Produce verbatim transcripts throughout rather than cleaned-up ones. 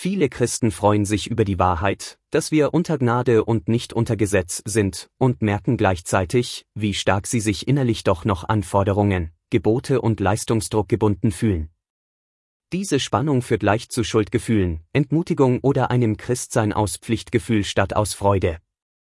Viele Christen freuen sich über die Wahrheit, dass wir unter Gnade und nicht unter Gesetz sind, und merken gleichzeitig, wie stark sie sich innerlich doch noch an Forderungen, Gebote und Leistungsdruck gebunden fühlen. Diese Spannung führt leicht zu Schuldgefühlen, Entmutigung oder einem Christsein aus Pflichtgefühl statt aus Freude.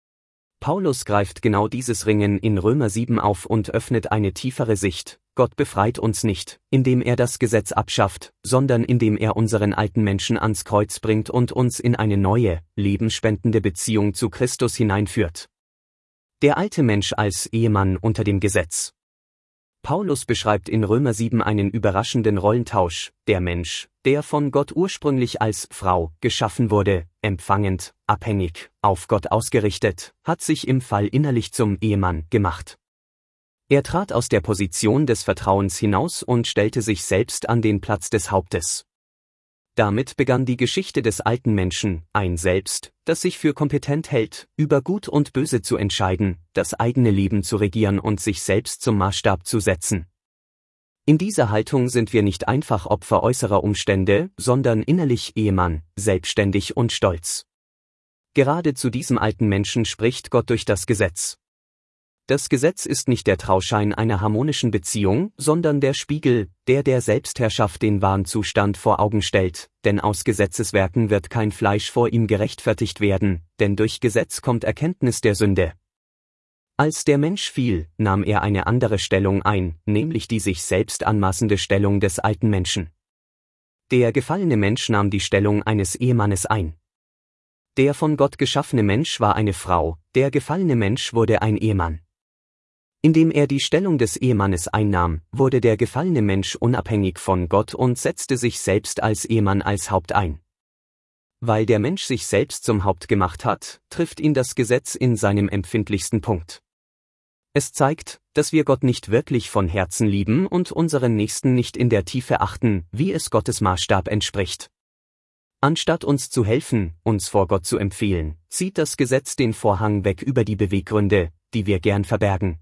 Paulus greift genau dieses Ringen in Römer sieben auf und öffnet eine tiefere Sicht. Gott befreit uns nicht, indem er das Gesetz abschafft, sondern indem er unseren alten Menschen ans Kreuz bringt und uns in eine neue, lebensspendende Beziehung zu Christus hineinführt. Der alte Mensch als Ehemann unter dem Gesetz. Paulus beschreibt in Römer sieben einen überraschenden Rollentausch. Der Mensch, der von Gott ursprünglich als Frau geschaffen wurde, empfangend, abhängig, auf Gott ausgerichtet, hat sich im Fall innerlich zum Ehemann gemacht. Er trat aus der Position des Vertrauens hinaus und stellte sich selbst an den Platz des Hauptes. Damit begann die Geschichte des alten Menschen, ein Selbst, das sich für kompetent hält, über Gut und Böse zu entscheiden, das eigene Leben zu regieren und sich selbst zum Maßstab zu setzen. In dieser Haltung sind wir nicht einfach Opfer äußerer Umstände, sondern innerlich Ehemann, selbstständig und stolz. Gerade zu diesem alten Menschen spricht Gott durch das Gesetz. Das Gesetz ist nicht der Trauschein einer harmonischen Beziehung, sondern der Spiegel, der der Selbstherrschaft den wahren Zustand vor Augen stellt, denn aus Gesetzeswerken wird kein Fleisch vor ihm gerechtfertigt werden, denn durch Gesetz kommt Erkenntnis der Sünde. Als der Mensch fiel, nahm er eine andere Stellung ein, nämlich die sich selbst anmaßende Stellung des alten Menschen. Der gefallene Mensch nahm die Stellung eines Ehemannes ein. Der von Gott geschaffene Mensch war eine Frau, der gefallene Mensch wurde ein Ehemann. Indem er die Stellung des Ehemannes einnahm, wurde der gefallene Mensch unabhängig von Gott und setzte sich selbst als Ehemann als Haupt ein. Weil der Mensch sich selbst zum Haupt gemacht hat, trifft ihn das Gesetz in seinem empfindlichsten Punkt. Es zeigt, dass wir Gott nicht wirklich von Herzen lieben und unseren Nächsten nicht in der Tiefe achten, wie es Gottes Maßstab entspricht. Anstatt uns zu helfen, uns vor Gott zu empfehlen, zieht das Gesetz den Vorhang weg über die Beweggründe, die wir gern verbergen.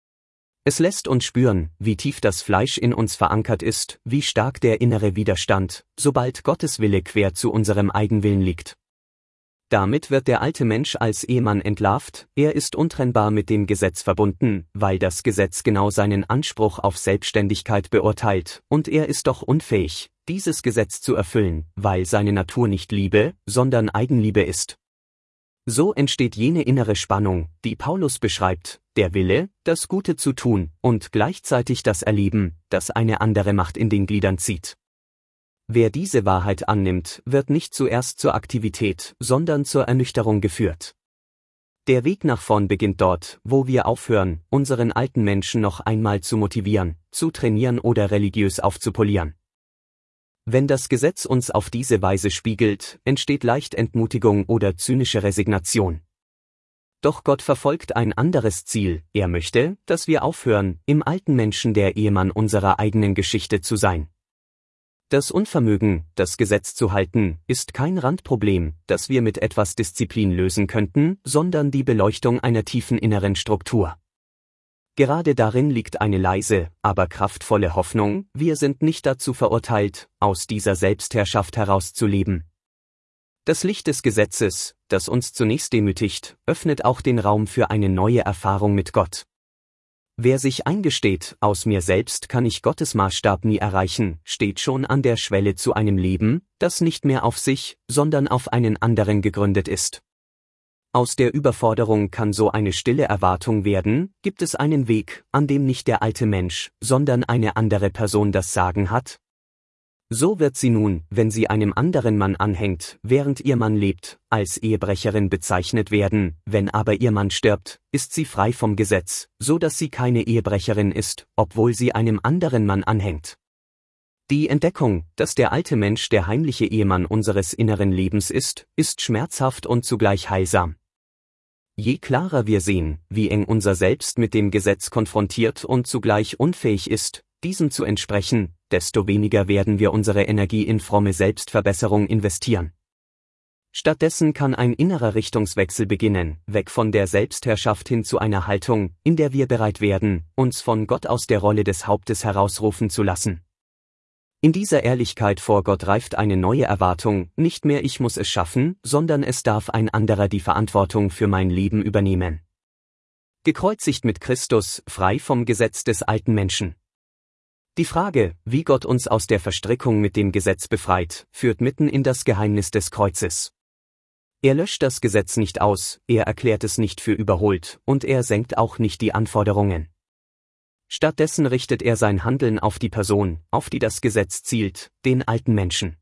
Es lässt uns spüren, wie tief das Fleisch in uns verankert ist, wie stark der innere Widerstand, sobald Gottes Wille quer zu unserem Eigenwillen liegt. Damit wird der alte Mensch als Ehemann entlarvt, er ist untrennbar mit dem Gesetz verbunden, weil das Gesetz genau seinen Anspruch auf Selbstständigkeit beurteilt, und er ist doch unfähig, dieses Gesetz zu erfüllen, weil seine Natur nicht Liebe, sondern Eigenliebe ist. So entsteht jene innere Spannung, die Paulus beschreibt, der Wille, das Gute zu tun, und gleichzeitig das Erleben, das eine andere Macht in den Gliedern zieht. Wer diese Wahrheit annimmt, wird nicht zuerst zur Aktivität, sondern zur Ernüchterung geführt. Der Weg nach vorn beginnt dort, wo wir aufhören, unseren alten Menschen noch einmal zu motivieren, zu trainieren oder religiös aufzupolieren. Wenn das Gesetz uns auf diese Weise spiegelt, entsteht leicht Entmutigung oder zynische Resignation. Doch Gott verfolgt ein anderes Ziel, er möchte, dass wir aufhören, im alten Menschen der Ehemann unserer eigenen Geschichte zu sein. Das Unvermögen, das Gesetz zu halten, ist kein Randproblem, das wir mit etwas Disziplin lösen könnten, sondern die Beleuchtung einer tiefen inneren Struktur. Gerade darin liegt eine leise, aber kraftvolle Hoffnung, wir sind nicht dazu verurteilt, aus dieser Selbstherrschaft herauszuleben. Das Licht des Gesetzes, das uns zunächst demütigt, öffnet auch den Raum für eine neue Erfahrung mit Gott. Wer sich eingesteht, aus mir selbst kann ich Gottes Maßstab nie erreichen, steht schon an der Schwelle zu einem Leben, das nicht mehr auf sich, sondern auf einen anderen gegründet ist. Aus der Überforderung kann so eine stille Erwartung werden, gibt es einen Weg, an dem nicht der alte Mensch, sondern eine andere Person das Sagen hat? So wird sie nun, wenn sie einem anderen Mann anhängt, während ihr Mann lebt, als Ehebrecherin bezeichnet werden, wenn aber ihr Mann stirbt, ist sie frei vom Gesetz, so dass sie keine Ehebrecherin ist, obwohl sie einem anderen Mann anhängt. Die Entdeckung, dass der alte Mensch der heimliche Ehemann unseres inneren Lebens ist, ist schmerzhaft und zugleich heilsam. Je klarer wir sehen, wie eng unser Selbst mit dem Gesetz konfrontiert und zugleich unfähig ist, diesem zu entsprechen, desto weniger werden wir unsere Energie in fromme Selbstverbesserung investieren. Stattdessen kann ein innerer Richtungswechsel beginnen, weg von der Selbstherrschaft hin zu einer Haltung, in der wir bereit werden, uns von Gott aus der Rolle des Hauptes herausrufen zu lassen. In dieser Ehrlichkeit vor Gott reift eine neue Erwartung, nicht mehr ich muss es schaffen, sondern es darf ein anderer die Verantwortung für mein Leben übernehmen. Gekreuzigt mit Christus, frei vom Gesetz des alten Menschen. Die Frage, wie Gott uns aus der Verstrickung mit dem Gesetz befreit, führt mitten in das Geheimnis des Kreuzes. Er löscht das Gesetz nicht aus, er erklärt es nicht für überholt, und er senkt auch nicht die Anforderungen. Stattdessen richtet er sein Handeln auf die Person, auf die das Gesetz zielt, den alten Menschen.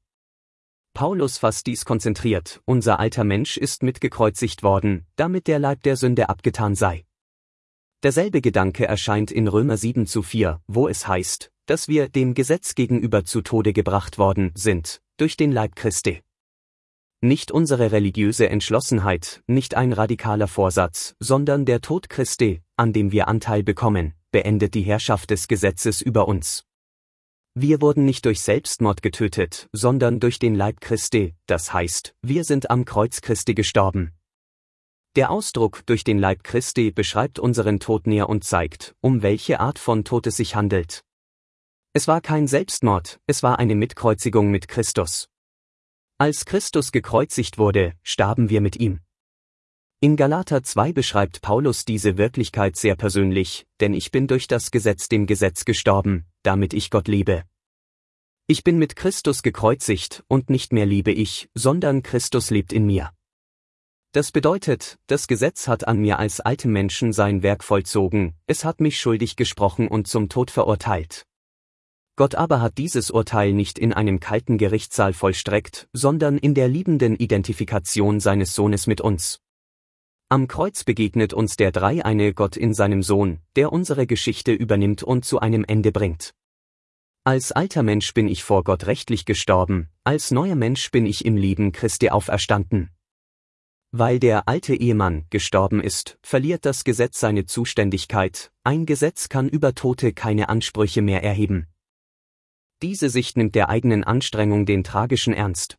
Paulus fasst dies konzentriert: Unser alter Mensch ist mitgekreuzigt worden, damit der Leib der Sünde abgetan sei. Derselbe Gedanke erscheint in Römer sieben zu vier, wo es heißt, dass wir dem Gesetz gegenüber zu Tode gebracht worden sind, durch den Leib Christi. Nicht unsere religiöse Entschlossenheit, nicht ein radikaler Vorsatz, sondern der Tod Christi, an dem wir Anteil bekommen, beendet die Herrschaft des Gesetzes über uns. Wir wurden nicht durch Selbstmord getötet, sondern durch den Leib Christi, das heißt, wir sind am Kreuz Christi gestorben. Der Ausdruck durch den Leib Christi beschreibt unseren Tod näher und zeigt, um welche Art von Tod es sich handelt. Es war kein Selbstmord, es war eine Mitkreuzigung mit Christus. Als Christus gekreuzigt wurde, starben wir mit ihm. In Galater zwei beschreibt Paulus diese Wirklichkeit sehr persönlich: Denn ich bin durch das Gesetz dem Gesetz gestorben, damit ich Gott liebe. Ich bin mit Christus gekreuzigt, und nicht mehr lebe ich, sondern Christus lebt in mir. Das bedeutet, das Gesetz hat an mir als altem Menschen sein Werk vollzogen, es hat mich schuldig gesprochen und zum Tod verurteilt. Gott aber hat dieses Urteil nicht in einem kalten Gerichtssaal vollstreckt, sondern in der liebenden Identifikation seines Sohnes mit uns. Am Kreuz begegnet uns der dreieine Gott in seinem Sohn, der unsere Geschichte übernimmt und zu einem Ende bringt. Als alter Mensch bin ich vor Gott rechtlich gestorben, als neuer Mensch bin ich im Leben Christi auferstanden. Weil der alte Ehemann gestorben ist, verliert das Gesetz seine Zuständigkeit, ein Gesetz kann über Tote keine Ansprüche mehr erheben. Diese Sicht nimmt der eigenen Anstrengung den tragischen Ernst.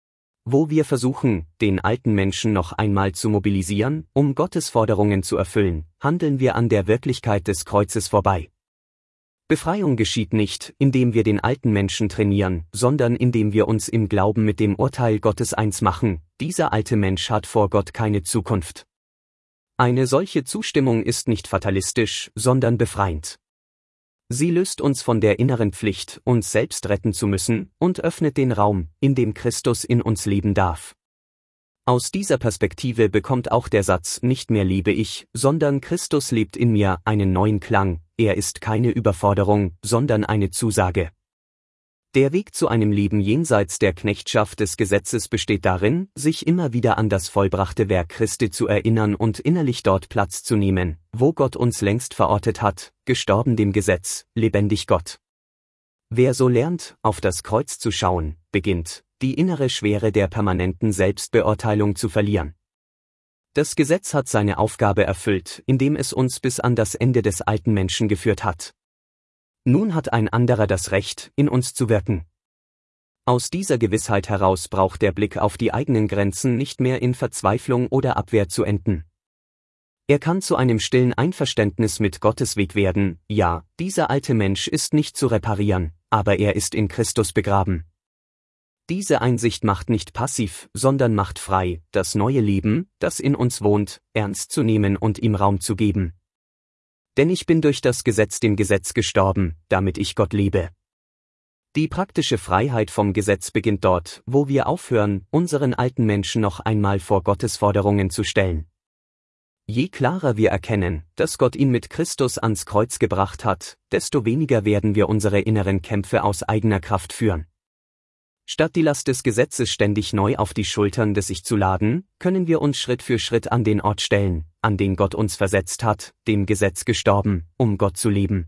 Wo wir versuchen, den alten Menschen noch einmal zu mobilisieren, um Gottes Forderungen zu erfüllen, handeln wir an der Wirklichkeit des Kreuzes vorbei. Befreiung geschieht nicht, indem wir den alten Menschen trainieren, sondern indem wir uns im Glauben mit dem Urteil Gottes eins machen: Dieser alte Mensch hat vor Gott keine Zukunft. Eine solche Zustimmung ist nicht fatalistisch, sondern befreiend. Sie löst uns von der inneren Pflicht, uns selbst retten zu müssen, und öffnet den Raum, in dem Christus in uns leben darf. Aus dieser Perspektive bekommt auch der Satz „Nicht mehr lebe ich, sondern Christus lebt in mir" einen neuen Klang. Er ist keine Überforderung, sondern eine Zusage. Der Weg zu einem Leben jenseits der Knechtschaft des Gesetzes besteht darin, sich immer wieder an das vollbrachte Werk Christi zu erinnern und innerlich dort Platz zu nehmen, wo Gott uns längst verortet hat: gestorben dem Gesetz, lebendig Gott. Wer so lernt, auf das Kreuz zu schauen, beginnt, die innere Schwere der permanenten Selbstbeurteilung zu verlieren. Das Gesetz hat seine Aufgabe erfüllt, indem es uns bis an das Ende des alten Menschen geführt hat. Nun hat ein anderer das Recht, in uns zu wirken. Aus dieser Gewissheit heraus braucht der Blick auf die eigenen Grenzen nicht mehr in Verzweiflung oder Abwehr zu enden. Er kann zu einem stillen Einverständnis mit Gottes Weg werden: Ja, dieser alte Mensch ist nicht zu reparieren, aber er ist in Christus begraben. Diese Einsicht macht nicht passiv, sondern macht frei, das neue Leben, das in uns wohnt, ernst zu nehmen und ihm Raum zu geben. Denn ich bin durch das Gesetz dem Gesetz gestorben, damit ich Gott liebe. Die praktische Freiheit vom Gesetz beginnt dort, wo wir aufhören, unseren alten Menschen noch einmal vor Gottes Forderungen zu stellen. Je klarer wir erkennen, dass Gott ihn mit Christus ans Kreuz gebracht hat, desto weniger werden wir unsere inneren Kämpfe aus eigener Kraft führen. Statt die Last des Gesetzes ständig neu auf die Schultern des Ich zu laden, können wir uns Schritt für Schritt an den Ort stellen, an den Gott uns versetzt hat, dem Gesetz gestorben, um Gott zu leben.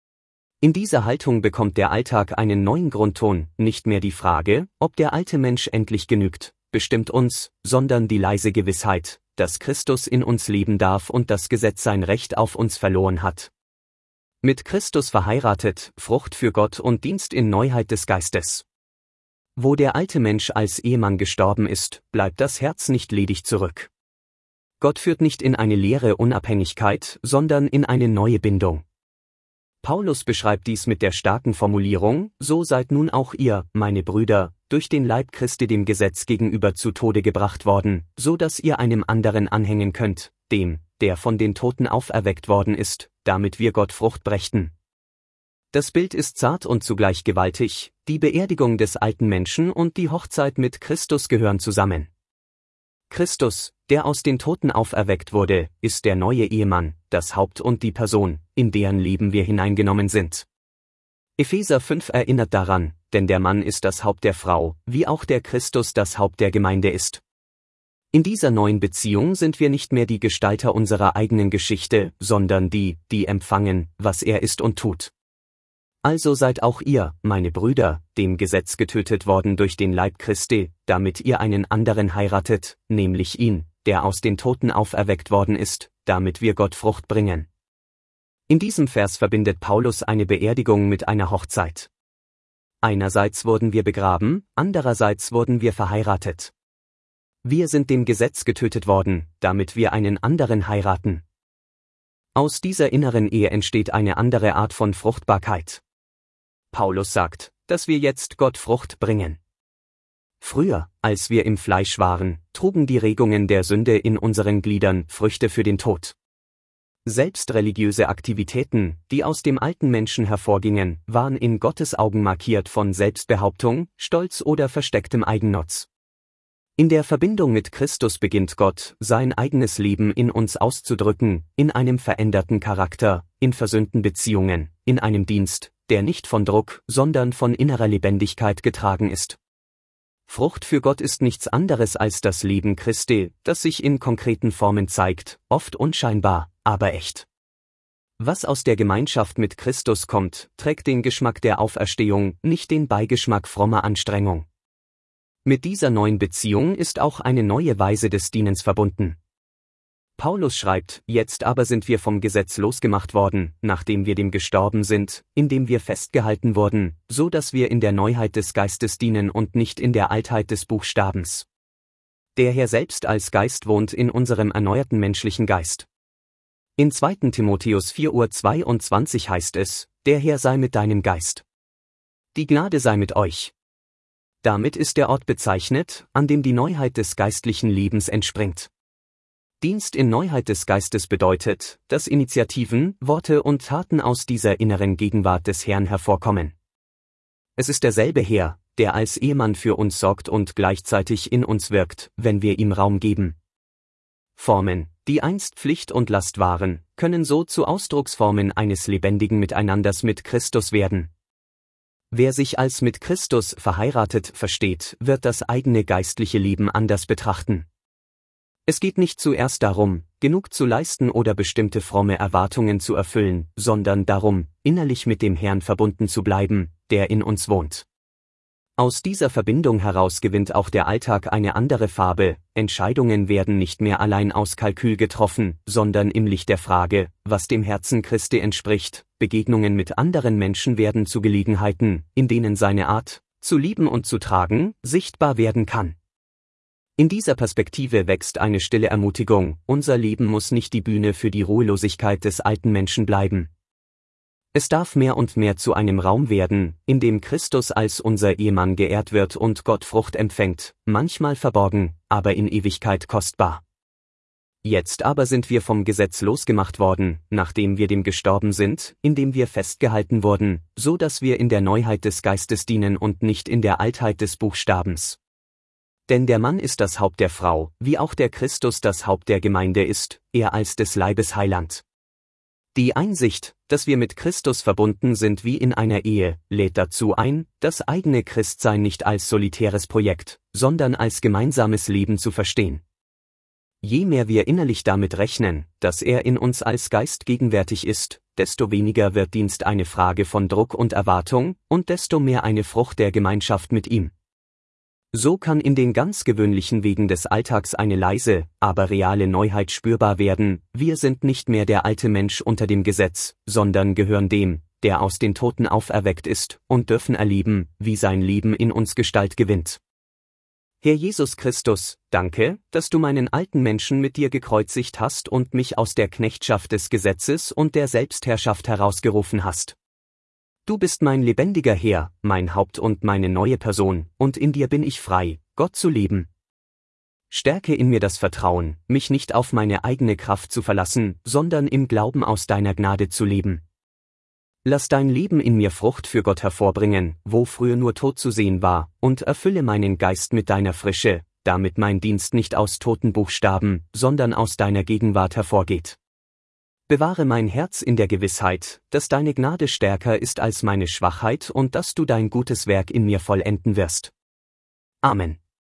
In dieser Haltung bekommt der Alltag einen neuen Grundton: Nicht mehr die Frage, ob der alte Mensch endlich genügt, bestimmt uns, sondern die leise Gewissheit, dass Christus in uns leben darf und das Gesetz sein Recht auf uns verloren hat. Mit Christus verheiratet, Frucht für Gott und Dienst in Neuheit des Geistes. Wo der alte Mensch als Ehemann gestorben ist, bleibt das Herz nicht ledig zurück. Gott führt nicht in eine leere Unabhängigkeit, sondern in eine neue Bindung. Paulus beschreibt dies mit der starken Formulierung: So seid nun auch ihr, meine Brüder, durch den Leib Christi dem Gesetz gegenüber zu Tode gebracht worden, so dass ihr einem anderen anhängen könnt, dem, der von den Toten auferweckt worden ist, damit wir Gott Frucht brächten. Das Bild ist zart und zugleich gewaltig, die Beerdigung des alten Menschen und die Hochzeit mit Christus gehören zusammen. Christus, der aus den Toten auferweckt wurde, ist der neue Ehemann, das Haupt und die Person, in deren Leben wir hineingenommen sind. Epheser fünf erinnert daran, denn der Mann ist das Haupt der Frau, wie auch der Christus das Haupt der Gemeinde ist. In dieser neuen Beziehung sind wir nicht mehr die Gestalter unserer eigenen Geschichte, sondern die, die empfangen, was er ist und tut. Also seid auch ihr, meine Brüder, dem Gesetz getötet worden durch den Leib Christi, damit ihr einen anderen heiratet, nämlich ihn, der aus den Toten auferweckt worden ist, damit wir Gott Frucht bringen. In diesem Vers verbindet Paulus eine Beerdigung mit einer Hochzeit. Einerseits wurden wir begraben, andererseits wurden wir verheiratet. Wir sind dem Gesetz getötet worden, damit wir einen anderen heiraten. Aus dieser inneren Ehe entsteht eine andere Art von Fruchtbarkeit. Paulus sagt, dass wir jetzt Gott Frucht bringen. Früher, als wir im Fleisch waren, trugen die Regungen der Sünde in unseren Gliedern Früchte für den Tod. Selbst religiöse Aktivitäten, die aus dem alten Menschen hervorgingen, waren in Gottes Augen markiert von Selbstbehauptung, Stolz oder verstecktem Eigennutz. In der Verbindung mit Christus beginnt Gott, sein eigenes Leben in uns auszudrücken, in einem veränderten Charakter, in versöhnten Beziehungen, in einem Dienst, der nicht von Druck, sondern von innerer Lebendigkeit getragen ist. Frucht für Gott ist nichts anderes als das Leben Christi, das sich in konkreten Formen zeigt, oft unscheinbar, aber echt. Was aus der Gemeinschaft mit Christus kommt, trägt den Geschmack der Auferstehung, nicht den Beigeschmack frommer Anstrengung. Mit dieser neuen Beziehung ist auch eine neue Weise des Dienens verbunden. Paulus schreibt, jetzt aber sind wir vom Gesetz losgemacht worden, nachdem wir dem gestorben sind, indem wir festgehalten wurden, so dass wir in der Neuheit des Geistes dienen und nicht in der Altheit des Buchstabens. Der Herr selbst als Geist wohnt in unserem erneuerten menschlichen Geist. In zweiten Timotheus vier zweiundzwanzig heißt es, der Herr sei mit deinem Geist. Die Gnade sei mit euch. Damit ist der Ort bezeichnet, an dem die Neuheit des geistlichen Lebens entspringt. Dienst in Neuheit des Geistes bedeutet, dass Initiativen, Worte und Taten aus dieser inneren Gegenwart des Herrn hervorkommen. Es ist derselbe Herr, der als Ehemann für uns sorgt und gleichzeitig in uns wirkt, wenn wir ihm Raum geben. Formen, die einst Pflicht und Last waren, können so zu Ausdrucksformen eines lebendigen Miteinanders mit Christus werden. Wer sich als mit Christus verheiratet versteht, wird das eigene geistliche Leben anders betrachten. Es geht nicht zuerst darum, genug zu leisten oder bestimmte fromme Erwartungen zu erfüllen, sondern darum, innerlich mit dem Herrn verbunden zu bleiben, der in uns wohnt. Aus dieser Verbindung heraus gewinnt auch der Alltag eine andere Farbe, Entscheidungen werden nicht mehr allein aus Kalkül getroffen, sondern im Licht der Frage, was dem Herzen Christi entspricht. Begegnungen mit anderen Menschen werden zu Gelegenheiten, in denen seine Art, zu lieben und zu tragen, sichtbar werden kann. In dieser Perspektive wächst eine stille Ermutigung, unser Leben muss nicht die Bühne für die Ruhelosigkeit des alten Menschen bleiben. Es darf mehr und mehr zu einem Raum werden, in dem Christus als unser Ehemann geehrt wird und Gott Frucht empfängt, manchmal verborgen, aber in Ewigkeit kostbar. Jetzt aber sind wir vom Gesetz losgemacht worden, nachdem wir dem gestorben sind, indem wir festgehalten wurden, so dass wir in der Neuheit des Geistes dienen und nicht in der Altheit des Buchstabens. Denn der Mann ist das Haupt der Frau, wie auch der Christus das Haupt der Gemeinde ist, er als des Leibes Heiland. Die Einsicht, dass wir mit Christus verbunden sind wie in einer Ehe, lädt dazu ein, das eigene Christsein nicht als solitäres Projekt, sondern als gemeinsames Leben zu verstehen. Je mehr wir innerlich damit rechnen, dass er in uns als Geist gegenwärtig ist, desto weniger wird Dienst eine Frage von Druck und Erwartung, und desto mehr eine Frucht der Gemeinschaft mit ihm. So kann in den ganz gewöhnlichen Wegen des Alltags eine leise, aber reale Neuheit spürbar werden, wir sind nicht mehr der alte Mensch unter dem Gesetz, sondern gehören dem, der aus den Toten auferweckt ist, und dürfen erleben, wie sein Leben in uns Gestalt gewinnt. Herr Jesus Christus, danke, dass du meinen alten Menschen mit dir gekreuzigt hast und mich aus der Knechtschaft des Gesetzes und der Selbstherrschaft herausgerufen hast. Du bist mein lebendiger Herr, mein Haupt und meine neue Person, und in dir bin ich frei, Gott zu lieben. Stärke in mir das Vertrauen, mich nicht auf meine eigene Kraft zu verlassen, sondern im Glauben aus deiner Gnade zu leben. Lass dein Leben in mir Frucht für Gott hervorbringen, wo früher nur Tod zu sehen war, und erfülle meinen Geist mit deiner Frische, damit mein Dienst nicht aus toten Buchstaben, sondern aus deiner Gegenwart hervorgeht. Bewahre mein Herz in der Gewissheit, dass deine Gnade stärker ist als meine Schwachheit und dass du dein gutes Werk in mir vollenden wirst. Amen.